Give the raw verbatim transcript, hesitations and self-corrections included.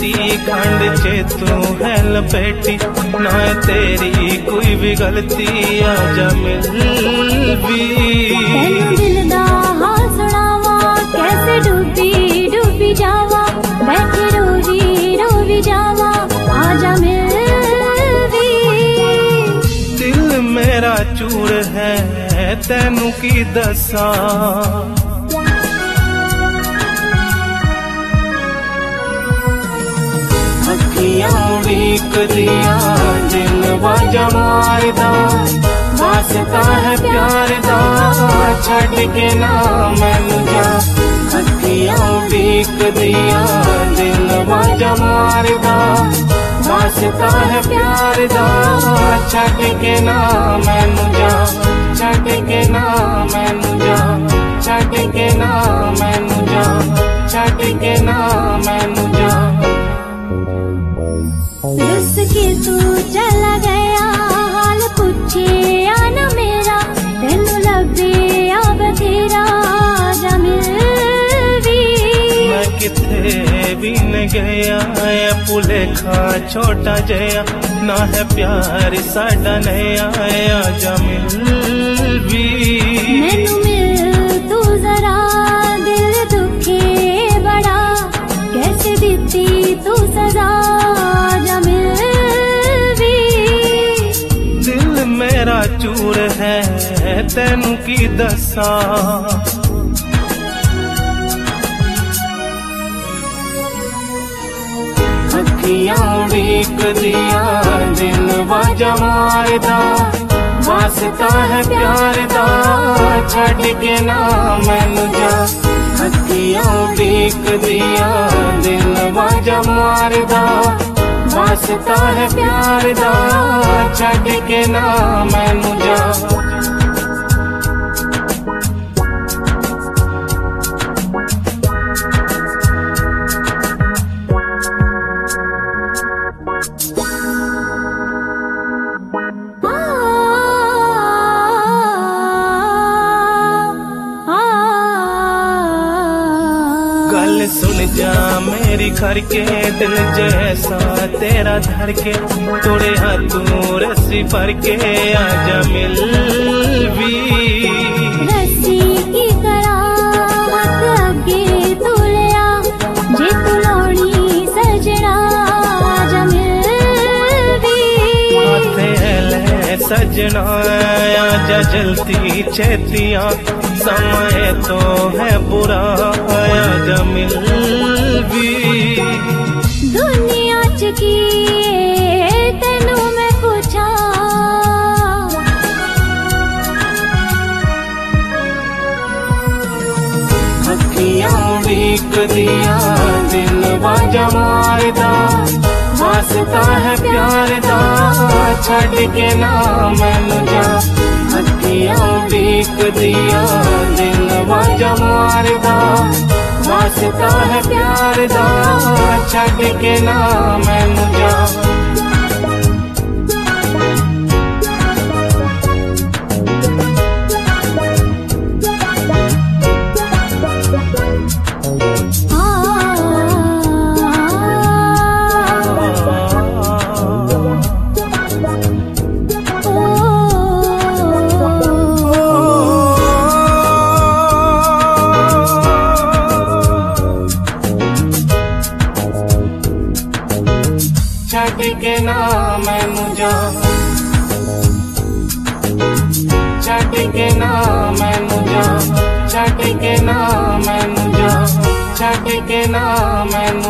साड़ी खंड चे तू है लपेटी, ना है तेरी कोई भी गलती, आजा मिल भी। दिल दा हाल सुनावा, कैसे डूबी डूबी जावा, बैठे रोवी रोवी जावा, आजा मिल भी। दिल मेरा चूर है तैनू की दसा, अखियां उड़ीक दिया दिल बाजा मारदा, वास्ता है प्यार दा छड़ के ना मैनू जा। अखियां उड़ीक दिया दिल बाजा मारदा, वास्ता है प्यार दा छड़ के ना मैनू जा, छड़ के ना मैनू जा, छड़ के ना मैनू जा, छड़ के ना मैनू जा। रुस के तू चला गया, हाल पूछे आना मेरा, तेनू लगे आ बतेरा, आजा मिल भी। मैं किथे भी न गया, भुलेखा छोटा जया, ना है प्यार साडा नया, आजा मिल भी। मैनू मिल तू जरा, दिल दुखे बड़ा, कैसे बीती तू सजा, आजा मिल भी। दिल मेरा चूर है तैनू की दसा, अखियां उड़ीक दिया दिल बाजा मारदा, वास्ता है प्यार दा छड़ के ना मैनू जा। अखियां उड़ीक दिया दिल बाजा मारदा, वास्ता है प्यार दा छड़ के ना मैनू जा। गल सुन जा मेरी खर के, दिल जैसा तेरा धर के, तोड़े हाथों रस्सी भर के, आजा मिल भी। रस्सी की कराहत अगे तू लिया, जे तू लौड़ी सजना, आजा मिल भी। हाथे ले सजना आजा जल्दी छेतिया, समय तो है बुरा, आजा मिल भी। दुनिया च की तेनू मैं पूछा, अखियां उड़ीक दिया दिल बाजा मारदा, वास्ता है प्यार दा छड़ के ना मैनू जा। अखियां उड़ीक दिया दिल बाजा मारदा, वास्ता है प्यार दा छड़ के ना मैनू जा। छड़ के ना मैनू जा, छड़ के ना मैनू जा, छड़ के ना मैनू जा, छड़ के ना मैनू